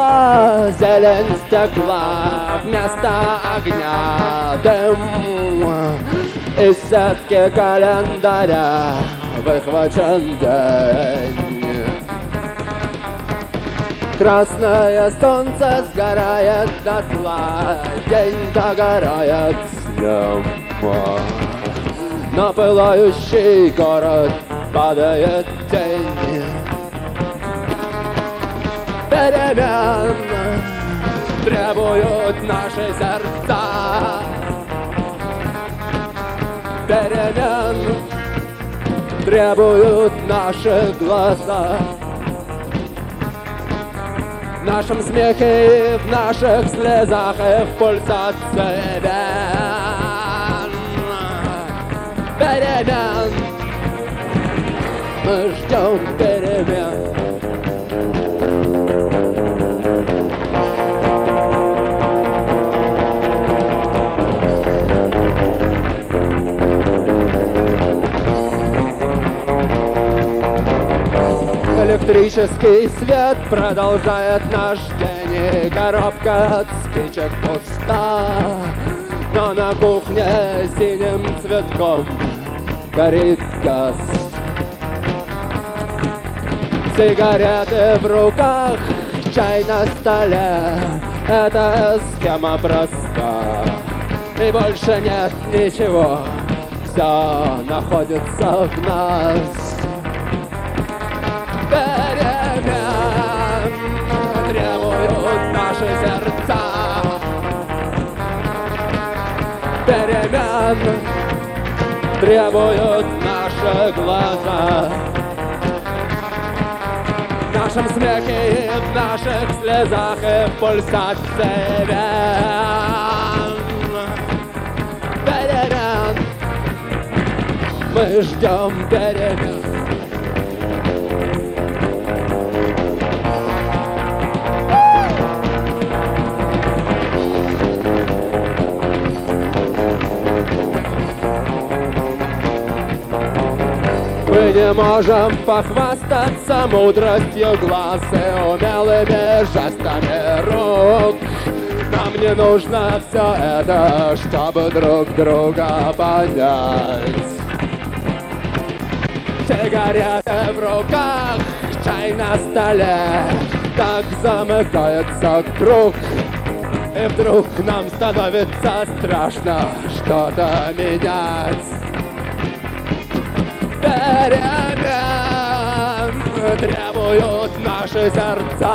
стекла, зелень стекла, вместо огня дым. Из сетки календаря выхвачен день. Красное солнце сгорает дотла, день догорает с днем. На пылающий город падает тень. Перемен требуют наши сердца. Перемен требуют наши глаза. В нашем смехе, в наших слезах и в пульсации вен. Перемен, мы ждем перемен. Электрический свет продолжает наш день, и коробка от спичек пуста. Но на кухне синим цветком горит газ. Сигареты в руках, чай на столе. Эта схема проста, и больше нет ничего. Все находится в нас. Перемен требуют наши сердца. Перемен требуют наши глаза. В нашем смехе и в наших слезах и в пульсации вен. Перемен, мы ждем перемен. Мы не можем похвастаться мудростью глаз и умелыми жестами рук. Нам не нужно все это, чтобы друг друга понять. Сигареты в руках, чай на столе, так замыкается круг. И вдруг нам становится страшно что-то менять. Перемен требуют наши сердца.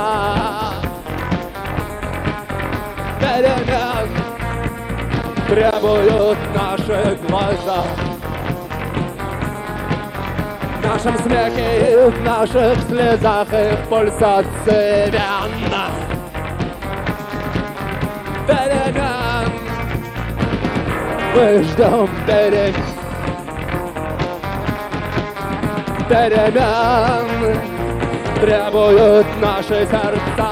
Перемен требуют наши глаза. В нашем смехе и в наших слезах и в пульсации вен. Перемен, мы ждем перемен. Перемен требуют наши сердца.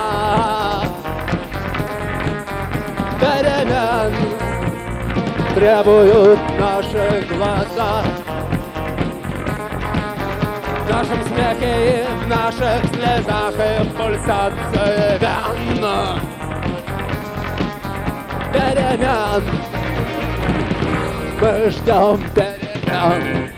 Перемен требуют наши глаза. В нашем смехе и в наших слезах и в пульсации вен. Перемен, мы ждем перемен.